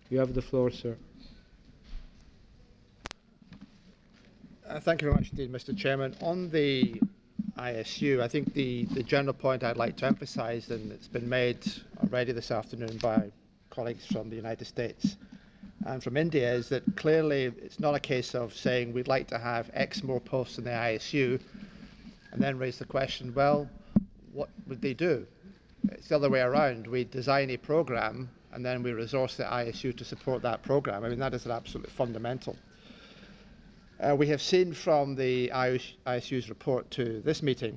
You have the floor, sir. Thank you very much indeed, Mr. Chairman. On the ISU, I think the general point I'd like to emphasise, and it's been made already this afternoon by colleagues from the United States and from India, is that clearly it's not a case of saying we'd like to have X more posts in the ISU and then raise the question, well, what would they do? It's the other way around. We design a programme and then we resource the ISU to support that programme. I mean, that is an absolutely fundamental. We have seen from the ISU's report to this meeting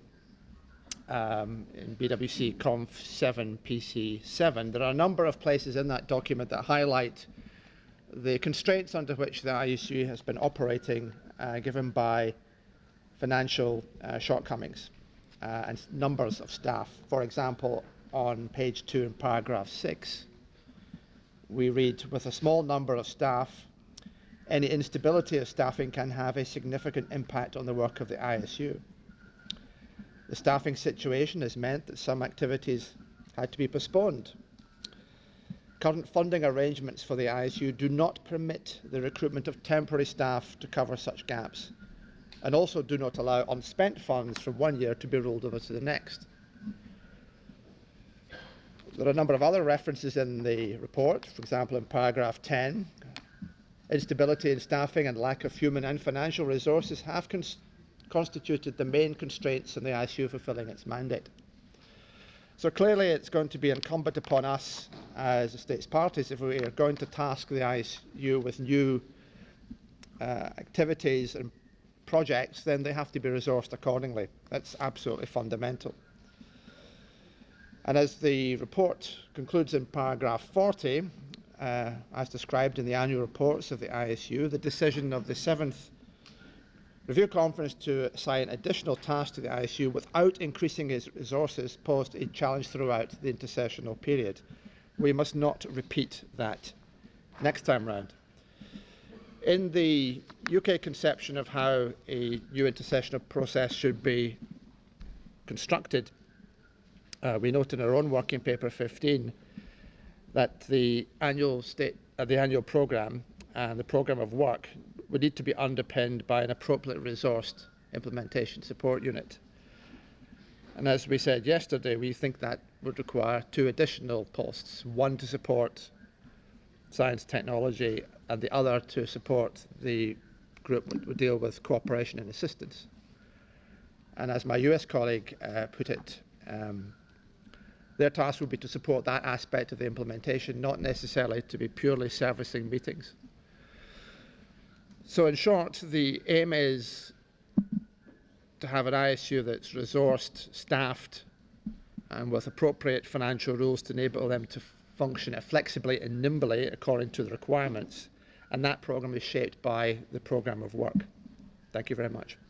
in BWC Conf 7 PC 7, there are a number of places in that document that highlight the constraints under which the ISU has been operating, given by financial shortcomings and numbers of staff. For example, on page 2 in paragraph 6, we read, with a small number of staff, any instability of staffing can have a significant impact on the work of the ISU. The staffing situation has meant that some activities had to be postponed. Current funding arrangements for the ISU do not permit the recruitment of temporary staff to cover such gaps, and also do not allow unspent funds from one year to be rolled over to the next. There are a number of other references in the report, for example in paragraph 10, instability in staffing and lack of human and financial resources have constituted the main constraints in the ISU fulfilling its mandate. So clearly it's going to be incumbent upon us as the states parties, if we are going to task the ISU with new activities and projects, then they have to be resourced accordingly. That's absolutely fundamental. And as the report concludes in paragraph 40, as described in the annual reports of the ISU, the decision of the 7th Review Conference to assign additional tasks to the ISU without increasing its resources posed a challenge throughout the intersessional period. We must not repeat that next time round. In the UK conception of how a new intersessional process should be constructed, we note in our own working paper 15 that the annual programme and the programme of work would need to be underpinned by an appropriately resourced implementation support unit. And as we said yesterday, we think that would require 2 additional posts, one to support science technology and the other to support the group that would deal with cooperation and assistance. And as my US colleague put it, their task would be to support that aspect of the implementation, not necessarily to be purely servicing meetings. So in short, the aim is to have an ISU that's resourced, staffed, and with appropriate financial rules to enable them to function flexibly and nimbly according to the requirements. And that programme is shaped by the programme of work. Thank you very much.